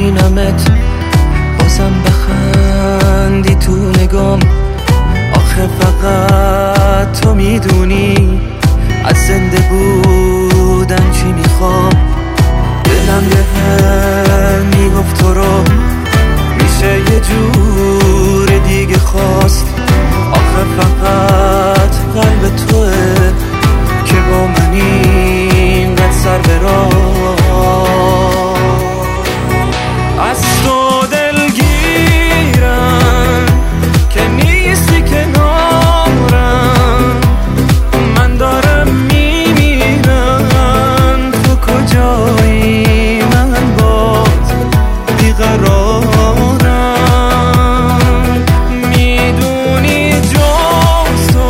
میبینمت بازم بخندی تو نگام. آخه فقط تو میدونی از زنده بودن چی میخوام. دلم یه هم میگفت تو رو میشه یه جور دیگه خواست. آخه فقط قلب توه که با من اینقدر سر به راه. از تو دلگیرم که نیستی کنارم. من دارم میمیرم تو کجایی؟ من باز بیقرارم. میدونی جز تو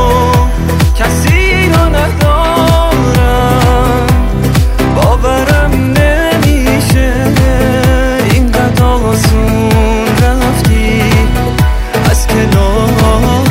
کسی رو ندارم. باورم نمیشه اینقدر آسون رفتی از کنارم.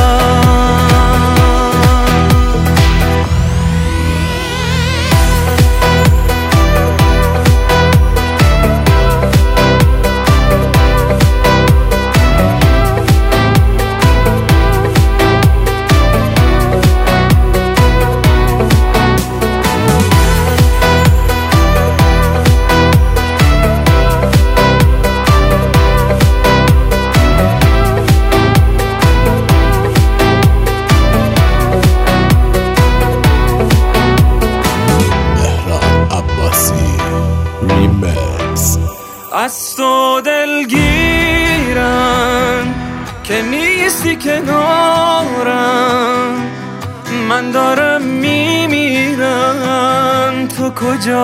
از تو دلگیرم که نیستی کنارم. من دارم میمیرم تو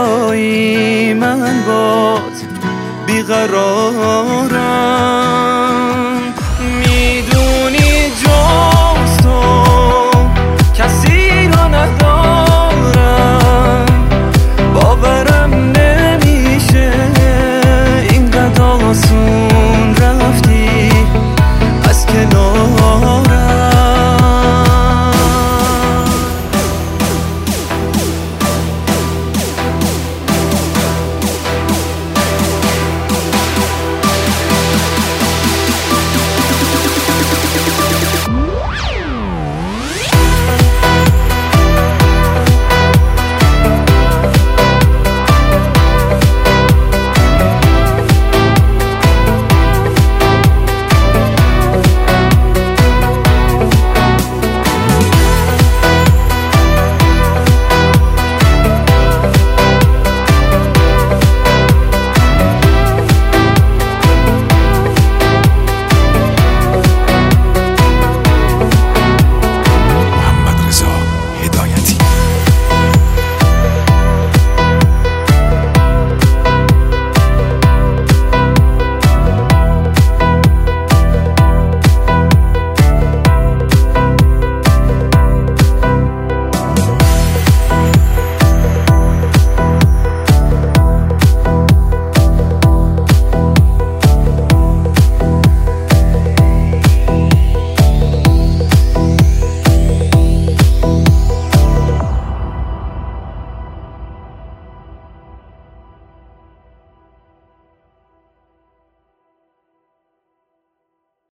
کجایی؟ من باز بیقرارم.